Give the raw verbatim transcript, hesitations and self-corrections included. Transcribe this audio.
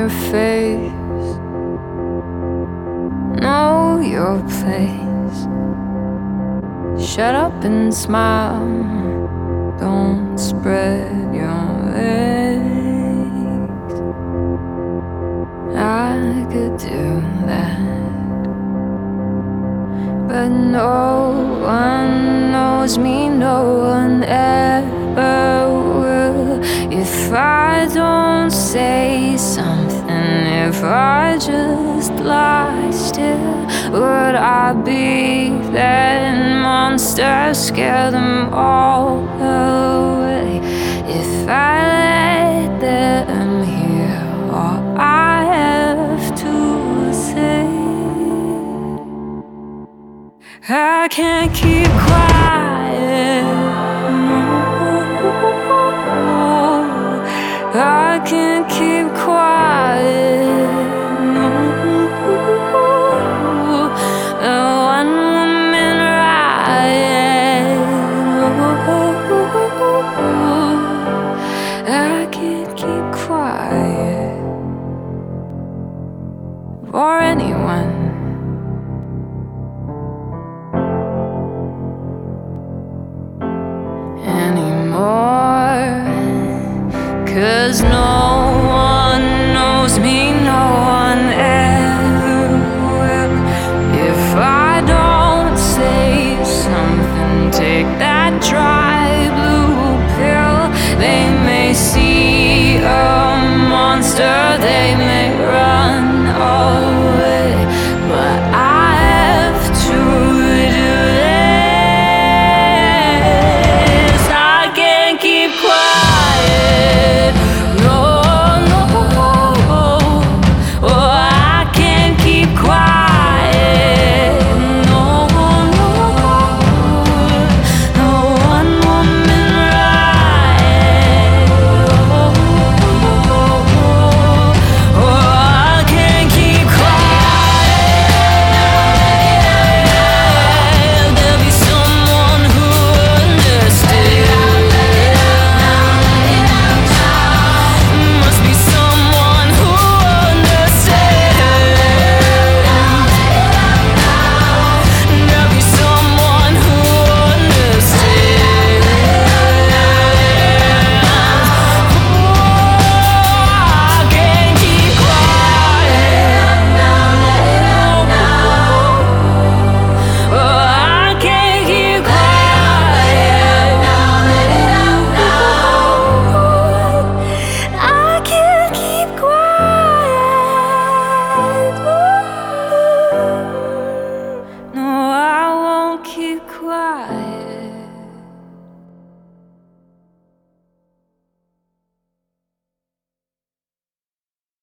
your face, know your place. Shut up and smile, don't spread your legs. I could do that, but no one knows me, no one ever will. If I don't say something, if I just lie still, would I be that monster, scare them all away? If I let them hear all I have to say, I can't keep quiet, no. I can't keep quiet.